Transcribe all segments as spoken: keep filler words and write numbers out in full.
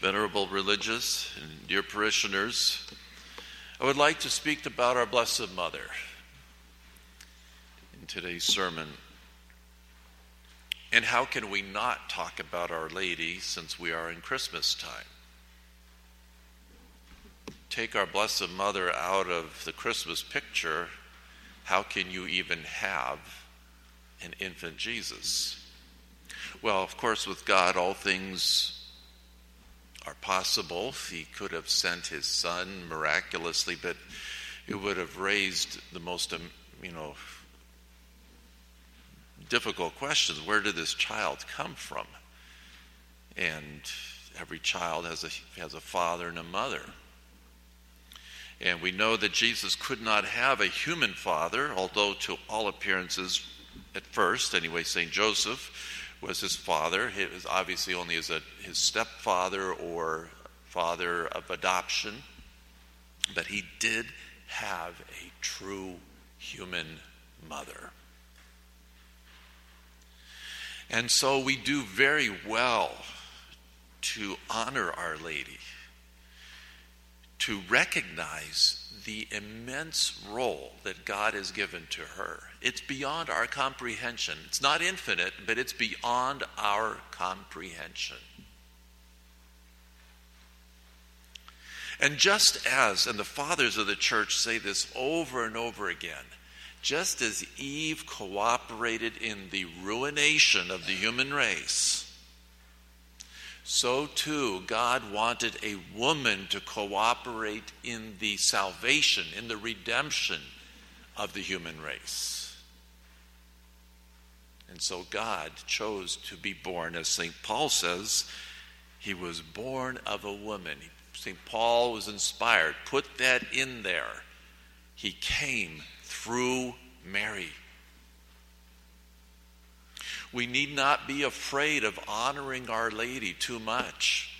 Venerable religious and dear parishioners, I would like to speak about our Blessed Mother in today's sermon. And how can we not talk about Our Lady since we are in Christmas time? Take our Blessed Mother out of the Christmas picture, how can you even have an infant Jesus? Well, of course, with God, all things are possible. He could have sent his son miraculously, but it would have raised the most, um, you know, difficult questions. Where did this child come from? And every child has a has a father and a mother. And we know that Jesus could not have a human father, although to all appearances, at first anyway, Saint Joseph was his father. He was obviously only as a, his stepfather or father of adoption. But he did have a true human mother. And so we do very well to honor Our Lady, to recognize the immense role that God has given to her. It's beyond our comprehension. It's not infinite, but it's beyond our comprehension. And just as, and the fathers of the church say this over and over again, just as Eve cooperated in the ruination of the human race, so too God wanted a woman to cooperate in the salvation, in the redemption of the human race. And so God chose to be born, as Saint Paul says, he was born of a woman. Saint Paul was inspired. Put that in there. He came through Mary. We need not be afraid of honoring Our Lady too much.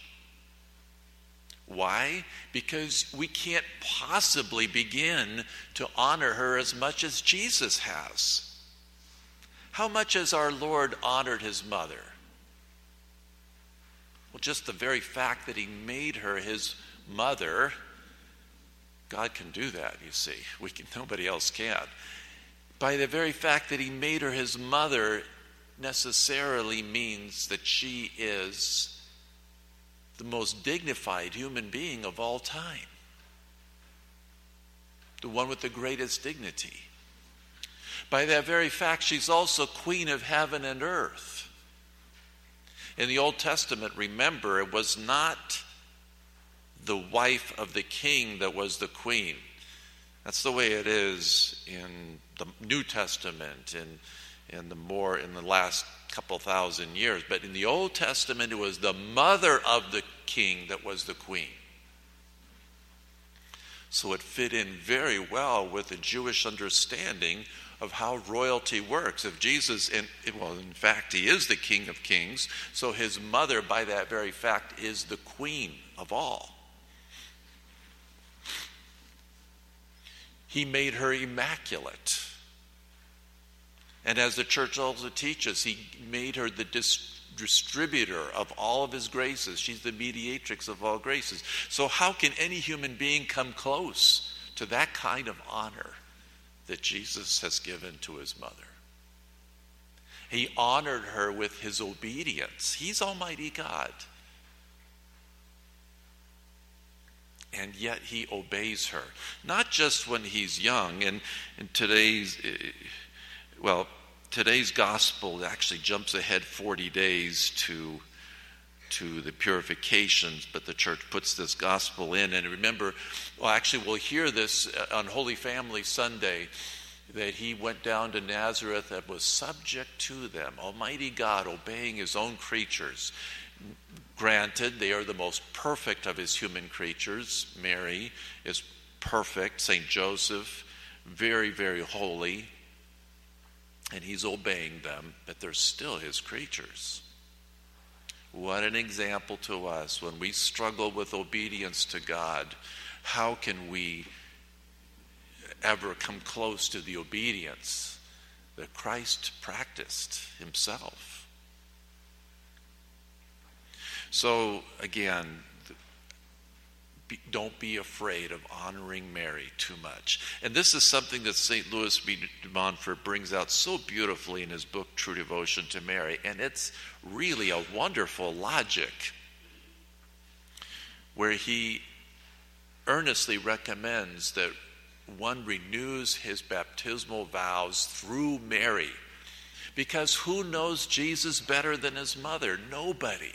Why? Because we can't possibly begin to honor her as much as Jesus has. How much has our Lord honored his mother? Well, just the very fact that he made her his mother, God can do that, you see. We can, nobody else can. By the very fact that he made her his mother necessarily means that she is the most dignified human being of all time. The one with the greatest dignity. By that very fact, she's also Queen of heaven and earth. In the Old Testament, remember, it was not the wife of the king that was the queen. That's the way it is in the New Testament and in the more in the last couple thousand years. But in the Old Testament, it was the mother of the king that was the queen. So it fit in very well with the Jewish understanding of how royalty works. If Jesus, and well, in fact, he is the King of Kings, so his mother, by that very fact, is the queen of all. He made her immaculate. And as the church also teaches, he made her the dis- distributor of all of his graces. She's the mediatrix of all graces. So how can any human being come close to that kind of honor that Jesus has given to his mother? He honored her with his obedience. He's Almighty God. And yet he obeys her. Not just when he's young. And in today's... Well, today's gospel actually jumps ahead forty days to, to the purifications, but the church puts this gospel in. And remember, well, actually we'll hear this on Holy Family Sunday, that he went down to Nazareth and was subject to them. Almighty God obeying his own creatures. Granted, they are the most perfect of his human creatures. Mary is perfect. Saint Joseph, very, very holy. And he's obeying them, but they're still his creatures. What an example to us when we struggle with obedience to God. How can we ever come close to the obedience that Christ practiced himself? So again, be, don't be afraid of honoring Mary too much. And this is something that Saint Louis B. de Montfort brings out so beautifully in his book, True Devotion to Mary. And it's really a wonderful logic where he earnestly recommends that one renews his baptismal vows through Mary. Because who knows Jesus better than his mother? Nobody.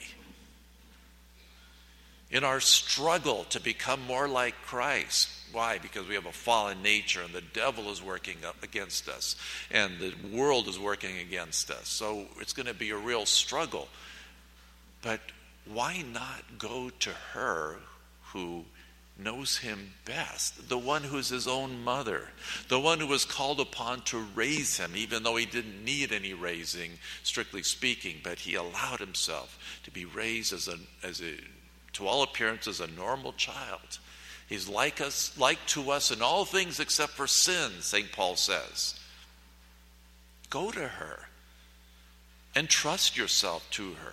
In our struggle to become more like Christ. Why? Because we have a fallen nature and the devil is working up against us and the world is working against us. So it's going to be a real struggle. But why not go to her who knows him best, the one who's his own mother, the one who was called upon to raise him, even though he didn't need any raising, strictly speaking, but he allowed himself to be raised as a, as a, to all appearances, a normal child. He's like us, like to us in all things except for sin, Saint Paul says. Go to her and trust yourself to her.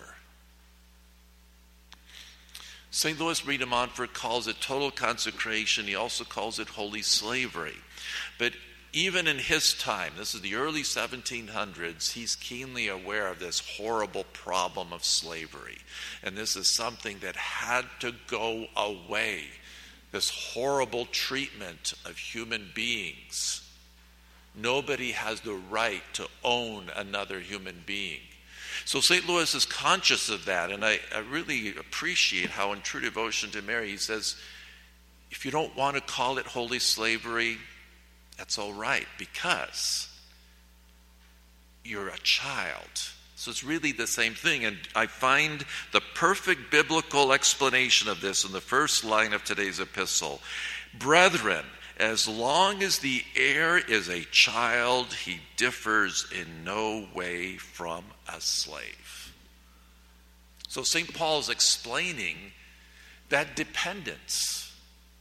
Saint Louis B. de Montfort calls it total consecration. He also calls it holy slavery. But even in his time, this is the early seventeen hundreds, he's keenly aware of this horrible problem of slavery. And this is something that had to go away, this horrible treatment of human beings. Nobody has the right to own another human being. So Saint Louis is conscious of that, and I, I really appreciate how in True Devotion to Mary he says, if you don't want to call it holy slavery, that's all right, because you're a child. So it's really the same thing, and I find the perfect biblical explanation of this in the first line of today's epistle. Brethren, as long as the heir is a child, he differs in no way from a slave. So Saint Paul is explaining that dependence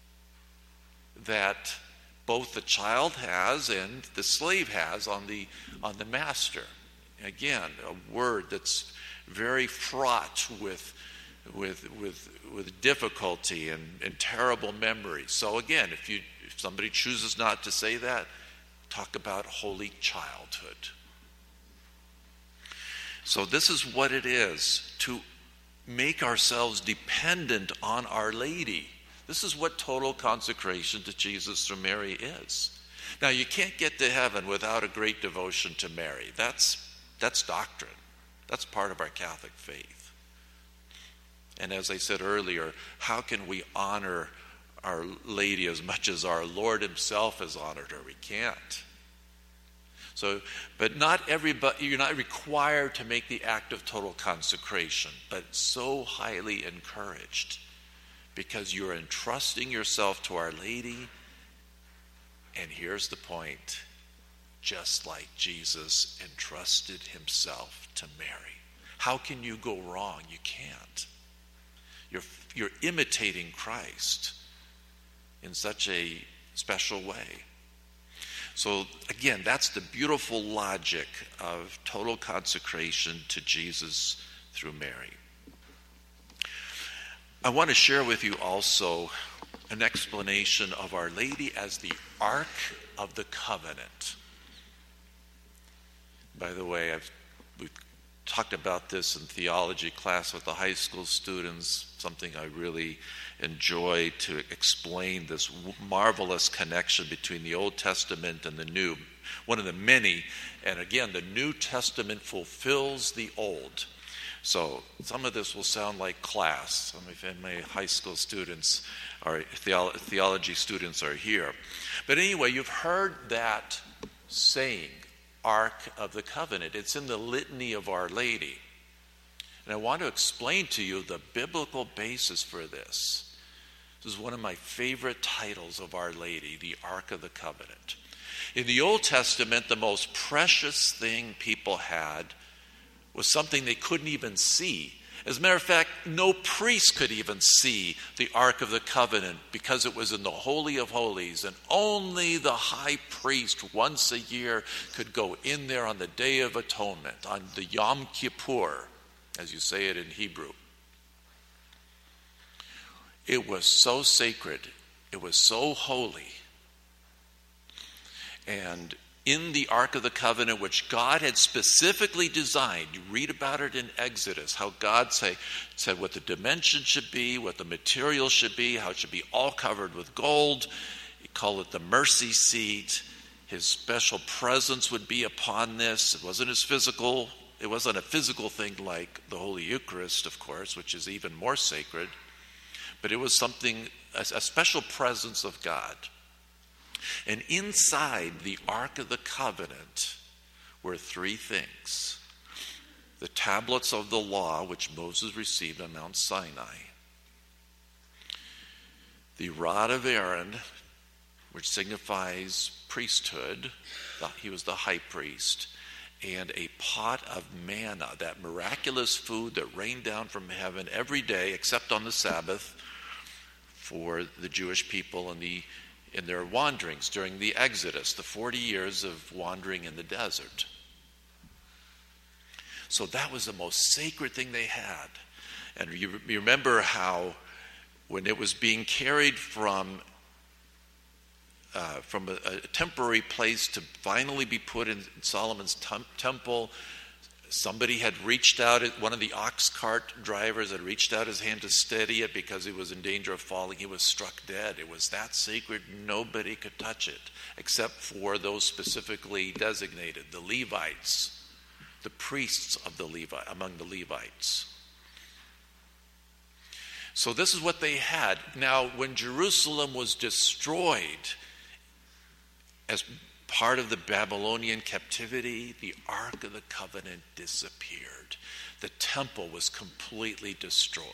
that both the child has and the slave has on the on the master. Again, a word that's very fraught with with with with difficulty and, and terrible memories. So again, if you if somebody chooses not to say that, talk about holy childhood. So this is what it is to make ourselves dependent on Our Lady. This is what total consecration to Jesus through Mary is. Now, you can't get to heaven without a great devotion to Mary. That's that's doctrine. That's part of our Catholic faith. And as I said earlier, how can we honor Our Lady as much as our Lord himself has honored her? We can't. So, but not everybody, you're not required to make the act of total consecration, but so highly encouraged because you're entrusting yourself to Our Lady. And here's the point, just like Jesus entrusted himself to Mary. How can you go wrong? You can't. You're, you're imitating Christ in such a special way. So again, that's the beautiful logic of total consecration to Jesus through Mary. I want to share with you also an explanation of Our Lady as the Ark of the Covenant. By the way, I've we've talked about this in theology class with the high school students, something I really enjoy to explain this marvelous connection between the Old Testament and the New. One of the many, and again, the New Testament fulfills the Old. So some of this will sound like class. Some of my high school students, or theolo- theology students are here. But anyway, you've heard that saying, Ark of the Covenant. It's in the litany of Our Lady. And I want to explain to you the biblical basis for this. This is one of my favorite titles of Our Lady, the Ark of the Covenant. In the Old Testament, the most precious thing people had was something they couldn't even see. As a matter of fact, no priest could even see the Ark of the Covenant because it was in the Holy of Holies, and only the high priest once a year could go in there on the Day of Atonement, on the Yom Kippur, as you say it in Hebrew. It was so sacred. It was so holy. And in the Ark of the Covenant, which God had specifically designed, you read about it in Exodus, how God say, said what the dimensions should be, what the material should be, how it should be all covered with gold. He called it the mercy seat. His special presence would be upon this. It wasn't his physical, it wasn't a physical thing like the Holy Eucharist, of course, which is even more sacred. But it was something, a, a special presence of God. And inside the Ark of the Covenant were three things. The tablets of the law, which Moses received on Mount Sinai. The rod of Aaron, which signifies priesthood. He was the high priest. And a pot of manna, that miraculous food that rained down from heaven every day, except on the Sabbath, for the Jewish people and the in their wanderings during the Exodus, the forty years of wandering in the desert. So that was the most sacred thing they had. And you, you remember how when it was being carried from uh, from a, a temporary place to finally be put in Solomon's tem- temple, somebody had reached out, one of the ox cart drivers had reached out his hand to steady it because he was in danger of falling. He was struck dead. It was that sacred, nobody could touch it except for those specifically designated, the Levites, the priests of the Levi, among the Levites. So this is what they had. Now, when Jerusalem was destroyed as part of the Babylonian captivity, the Ark of the Covenant disappeared. The temple was completely destroyed.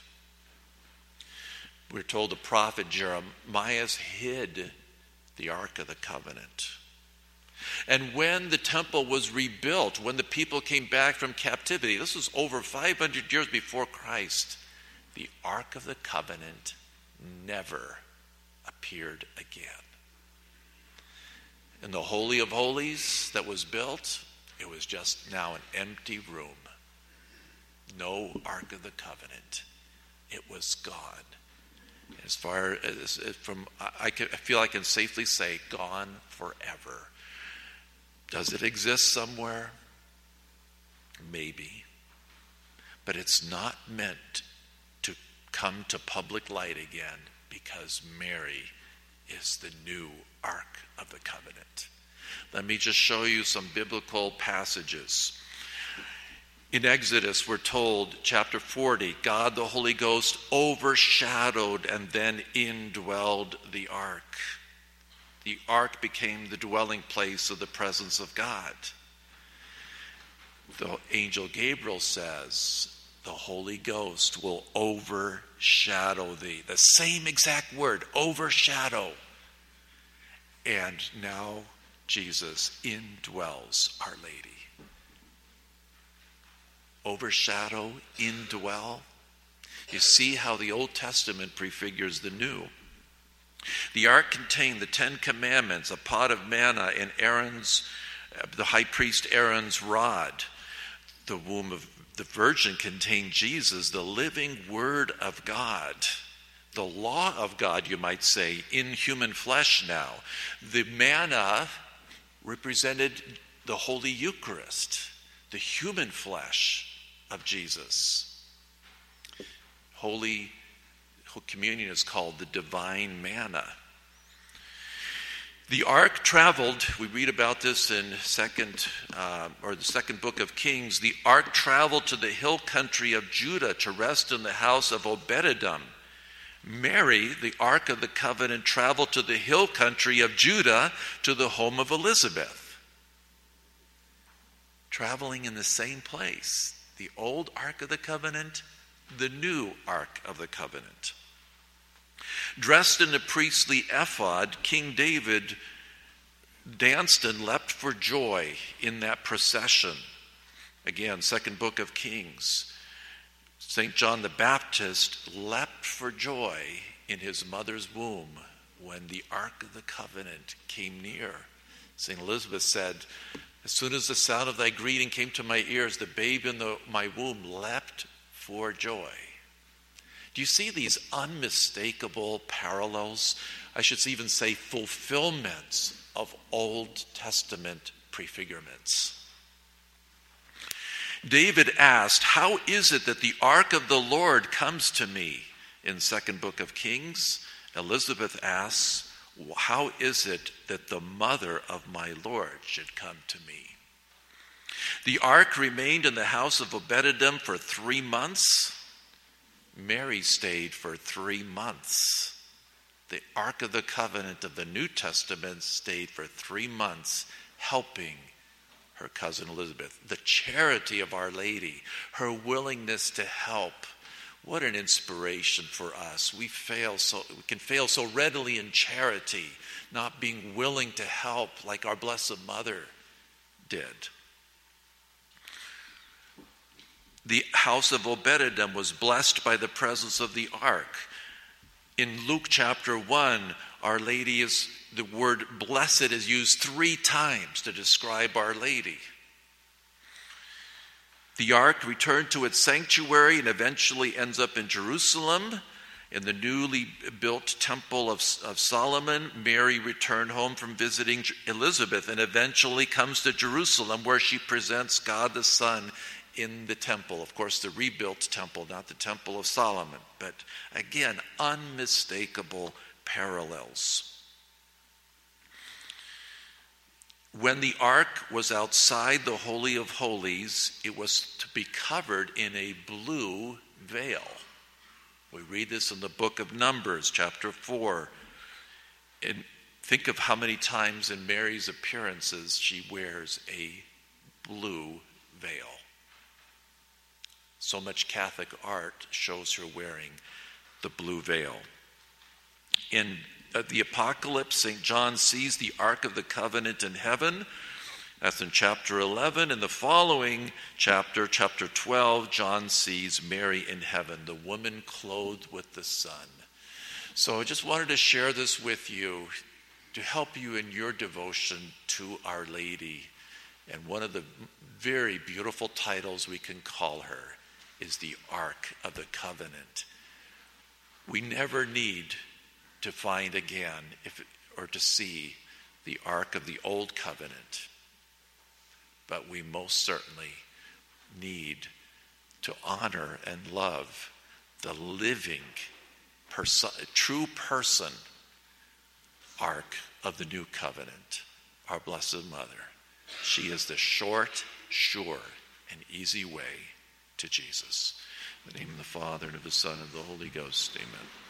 We're told the prophet Jeremiah hid the Ark of the Covenant. And when the temple was rebuilt, when the people came back from captivity, this was over five hundred years before Christ, the Ark of the Covenant never appeared again. In the Holy of Holies that was built, it was just now an empty room. No Ark of the Covenant. It was gone. As far as from, I, can, I feel I can safely say, gone forever. Does it exist somewhere? Maybe. But it's not meant to come to public light again because Mary is the new Ark of the Covenant. Let me just show you some biblical passages. In Exodus, we're told, chapter forty, God the Holy Ghost overshadowed and then indwelled the ark. The ark became the dwelling place of the presence of God. The angel Gabriel says, the Holy Ghost will overshadow thee. The same exact word, overshadow. And now Jesus indwells Our Lady. Overshadow, indwell. You see how the Old Testament prefigures the New. The ark contained the Ten Commandments, a pot of manna, and Aaron's, the high priest Aaron's rod. The womb of the Virgin contained Jesus, the living Word of God. The law of God, you might say, in human flesh now. The manna represented the Holy Eucharist, the human flesh of Jesus. Holy Communion is called the divine manna. The ark traveled, we read about this in second uh, or the second book of Kings. The ark traveled to the hill country of Judah to rest in the house of Obed-Edom. Mary, the Ark of the Covenant, traveled to the hill country of Judah to the home of Elizabeth. Traveling in the same place. The old Ark of the Covenant, the new Ark of the Covenant. Dressed in the priestly ephod, King David danced and leapt for joy in that procession. Again, second book of Kings. Saint John the Baptist leapt for joy in his mother's womb when the Ark of the Covenant came near. Saint Elizabeth said, as soon as the sound of thy greeting came to my ears, the babe in the, my womb leapt for joy. Do you see these unmistakable parallels? I should even say fulfillments of Old Testament prefigurements. David asked, how is it that the ark of the Lord comes to me? In Second Book of Kings, Elizabeth asks, how is it that the mother of my Lord should come to me? The ark remained in the house of Obed-Edom for three months. Mary stayed for three months. The Ark of the Covenant of the New Testament stayed for three months helping her cousin Elizabeth. The charity of Our Lady, her willingness to help. What an inspiration for us. We fail so we can fail so readily in charity, not being willing to help like our Blessed Mother did. The house of Obed-Edom was blessed by the presence of the ark. In Luke chapter one, Our Lady is, the word blessed is used three times to describe Our Lady. The ark returned to its sanctuary and eventually ends up in Jerusalem. In the newly built Temple of, of Solomon, Mary returned home from visiting Elizabeth and eventually comes to Jerusalem, where she presents God the Son in the temple. Of course, the rebuilt temple, not the Temple of Solomon. But again, unmistakable parallels. When the ark was outside the Holy of Holies, it was to be covered in a blue veil. We read this in the book of Numbers, chapter four. And think of how many times in Mary's appearances she wears a blue veil. So much Catholic art shows her wearing the blue veil. In uh, the Apocalypse, Saint John sees the Ark of the Covenant in heaven. That's in chapter eleven. In the following chapter, chapter twelve, John sees Mary in heaven, the woman clothed with the sun. So I just wanted to share this with you to help you in your devotion to Our Lady. And one of the very beautiful titles we can call her is the Ark of the Covenant. We never need to find again if it, or to see the Ark of the Old Covenant, but we most certainly need to honor and love the living, perso- true person Ark of the New Covenant, our Blessed Mother. She is the short, sure, and easy way to Jesus. In the name of the Father, and of the Son, and of the Holy Ghost. Amen.